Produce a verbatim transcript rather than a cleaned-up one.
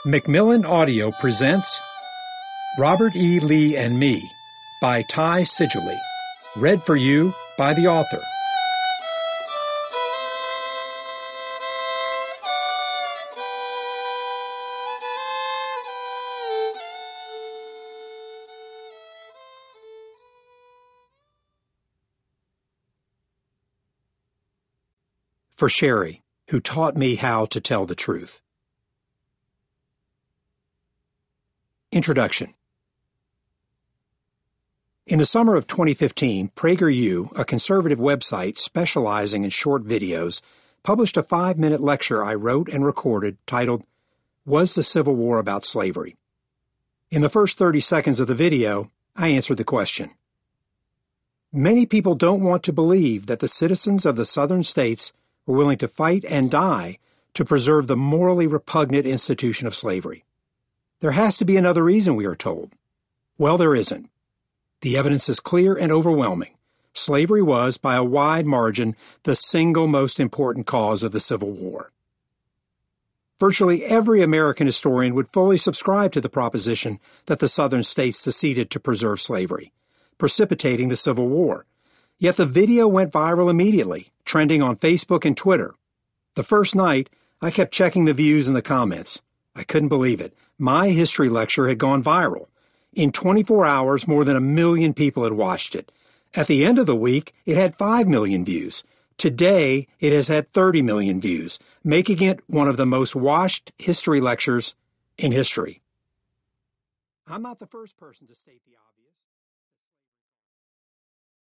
Macmillan Audio presents Robert E. Lee and Me by Ty Sidgley, read for you by the author. For Sherry, who taught me how to tell the truth. Introduction. In the summer of twenty fifteen, PragerU, a conservative website specializing in short videos, published a five-minute lecture I wrote and recorded titled, Was the Civil War About Slavery? In the first thirty seconds of the video, I answered the question. Many people don't want to believe that the citizens of the southern states were willing to fight and die to preserve the morally repugnant institution of slavery. There has to be another reason, we are told. Well, there isn't. The evidence is clear and overwhelming. Slavery was, by a wide margin, the single most important cause of the Civil War. Virtually every American historian would fully subscribe to the proposition that the southern states seceded to preserve slavery, precipitating the Civil War. Yet the video went viral immediately, trending on Facebook and Twitter. The first night, I kept checking the views and the comments. I couldn't believe it. My history lecture had gone viral. In twenty-four hours, more than a million people had watched it. At the end of the week, it had five million views. Today, it has had thirty million views, making it one of the most watched history lectures in history. I'm not the first person to state the obvious.